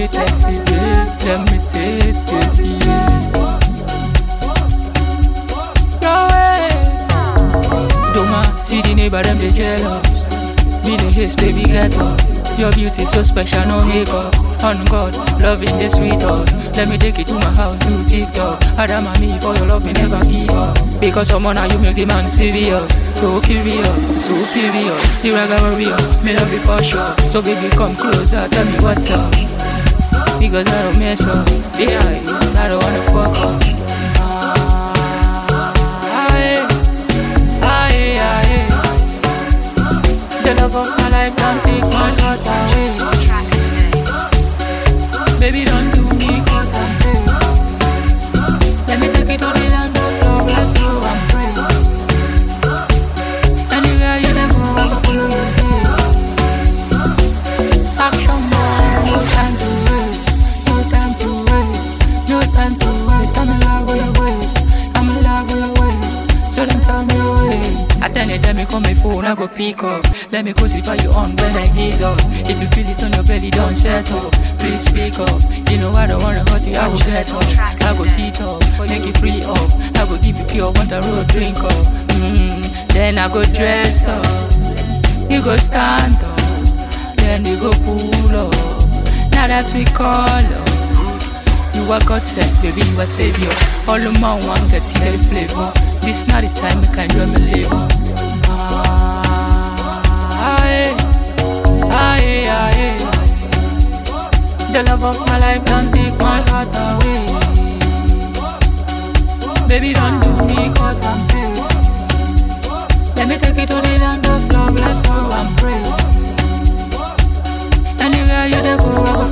taste it, babe. Let me taste it, yeah. Your ways. Don't mind, see the neighbor, them they jealous. Be the haste, baby, get up. Your beauty so special, no makeup. On God, loving the sweet us. Let me take it to my house, do TikTok. Adam and me, for your love, we never give up. Because someone now you make the man serious. So curious, so period. The raga warrior, me love you for sure. So baby, come closer, tell me what's up. Because I don't mess up. Yeah, I don't wanna fuck up. The love of my life don't take my heart away. Baby, don't do me cut and pay. Let me take it to the land of love, let's go and pray. Anywhere you dey go, I go follow you there. Action man, no time to waste. No time to waste. No time to waste. I'm in love with your ways. I'm in love with your ways. So don't tell me your ways. Tell me call my phone, I go pick up. Let me crucify you on when like Jesus. If you feel it on your belly, don't settle. Please speak up. You know I don't wanna hurt you, I will get up. I go sit up, make you free up. I go give you pure water, road drink up. Then I go dress up. You go stand up. Then we go pull up. Now that we call up. You are God sent, baby, you are savior. All the man want get the flavor. This not the time we can do me labor. The love of my life don't take my heart away. Baby, don't do me cut and pay. Let me take it to the land of love, let's go and pray. Anywhere you dey go, I go